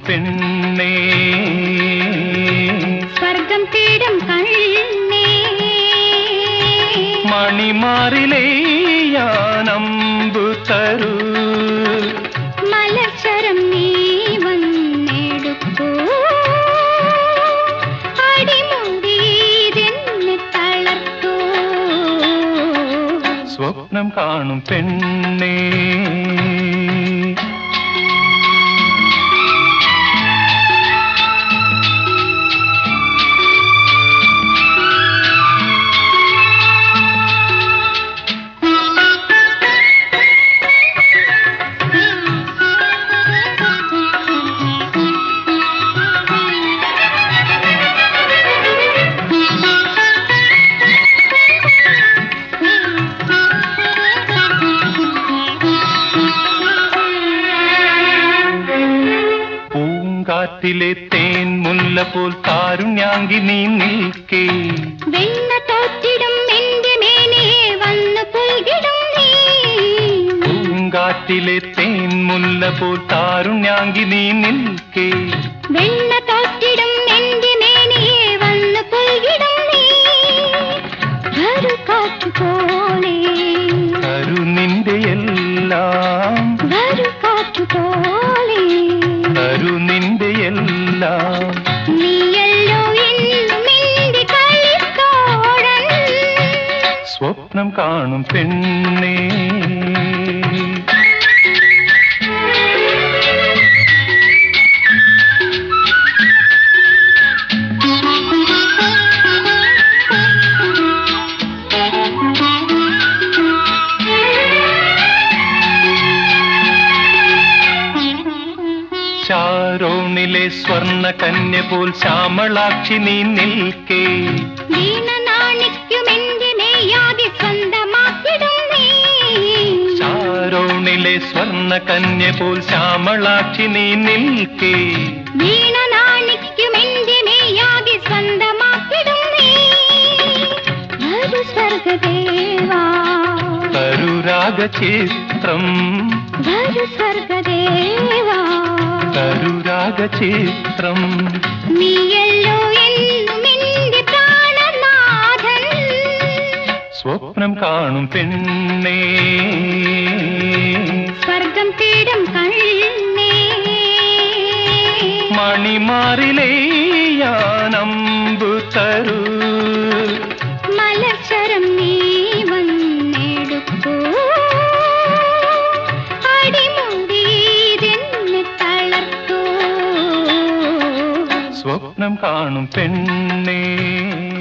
പെണ്ണേ സ്വർഗം തേടും കണ്ണേ മണിമാറിലെയ്യാനമ്പു തരൂ മലച്ചരം നീ വന്നെടുക്കൂ അടിമുടിയിതെന്നെ തളർത്തൂ സ്വപ്നം കാണും പെണ്ണേ കാറ്റിലെ തേൻ മുല്ല പോൽ കാരുണ്യാങ്കി നീ നിൽക്കേ വെണ്ണ തോറ്റിടും എന്റെ മേനിയെ വന്നു പുൽകിടും നീ പൂങ്കാറ്റിലെ തേൻ മുല്ല പോൽ കാരുണ്യാങ്കി നീ നിൽക്കേ വെണ്ണ തോറ്റിടും എന്റെ മേനിയെ വന്നു പുൽകിടും നീ ഒരു കാറ്റുപോലെ കരു നിന്റെ എല്ലാം ഒരു കാറ്റുപോലെ കരു നിന്റെ എല്ലാം നീയല്ലോ എന്നും എന്റെ കളിത്തോഴൻ സ്വപ്നം കാണും പെണ്ണേ ാരോണിലെ സ്വർണ്ണ കന്യ പോൽ ശ്യാമളാക്ഷി നീ നിൽക്കേ ാരോണിലെ സ്വർണ്ണ കന്യ പോൽ ശ്യാമളാക്ഷി നീ നിൽക്കേ കരുരാഗചിത്രം കരുരാഗചിത്രം നീയല്ലോ എന്നും എന്റെ പ്രാണനാഥൻ സ്വപ്നം കാണും പെണ്ണേ സ്വർഗം തേടും കണ്ണേ മണിമാറിലെയ്യാനമ്പു തരൂ മലച്ചരം നീ വന്നെടുക്കൂ അടിമുടിയിതെന്നെ തളർത്തൂ സ്വപ്നം കാണും പെണ്ണേ